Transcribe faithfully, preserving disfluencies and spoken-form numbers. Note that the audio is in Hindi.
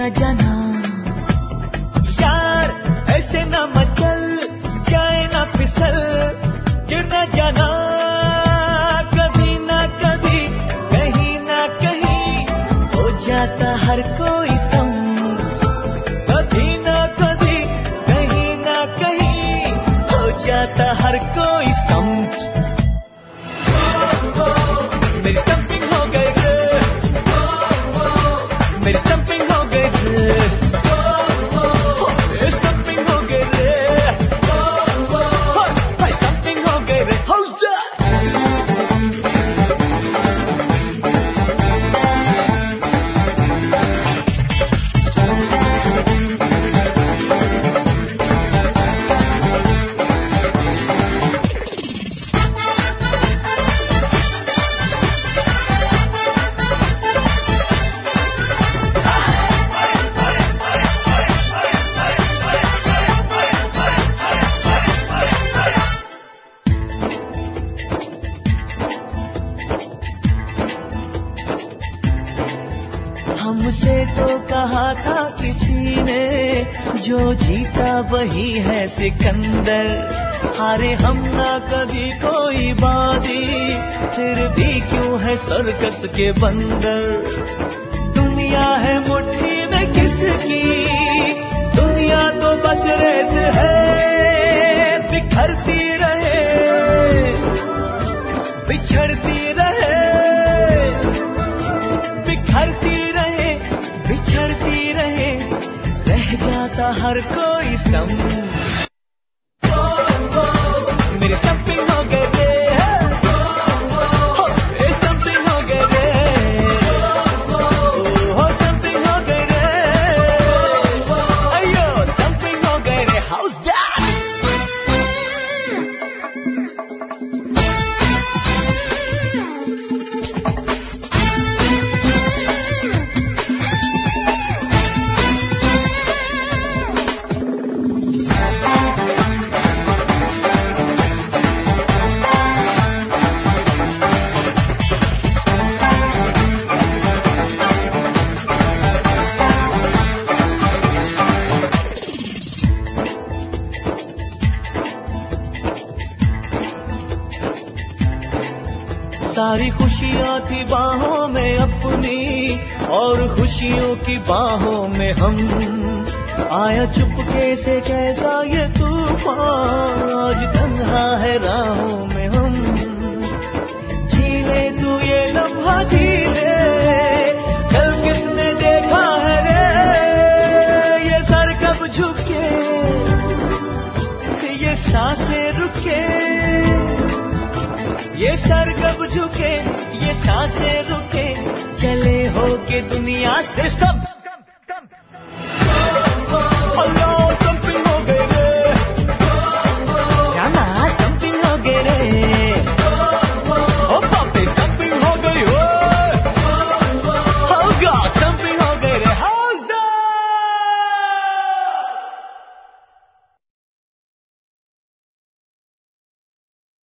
न जाना यार, ऐसे न मचल जाए न फिसल, गिर न जाना कभी न कभी, कहीं न कहीं हो जाता हर कोई स्तंभ, कभी न कभी, कहीं न कहीं हो जाता हर कोई स्तंभ। मेरी स्टंपिंग हो गई रे, मेरी स्टंपिंग हो गई रे, स्टंपिंग हो गई रे, स्टंपिंग हो गई रे। How's that? हमसे तो कहा था किसी ने, जो जीता वही है सिकंदर, हारे हम ना कभी कोई बाजी, फिर भी क्यों है सर्कस के बंदर। दुनिया है मुट्ठी में किसकी, दुनिया तो बस रेत है, बिखरती रहे बिछड़ती रहे, बिखरती रहे बिछड़ती रहे, रह जाता हर कोई स्तंभ। मेरी स्टंपिंग हो गई रे, स्टंपिंग हो गई रे, हो स्टंपिंग हो गई रे, अयो स्टंपिंग हो गई रे। How's that? सारी खुशियाँ थी बाहों में अपनी, और खुशियों की बाहों में हम, आया चुपके से कैसा ये तूफान, आज तन्हा है राहों में हम। जी ले तू ये लम्हा जी ले, कल किसने देखा है रे, ये सर कब झुके, ये सांसें रुके, ये सर कब झुके, ये सांसें रुके, चले हो के दुनिया से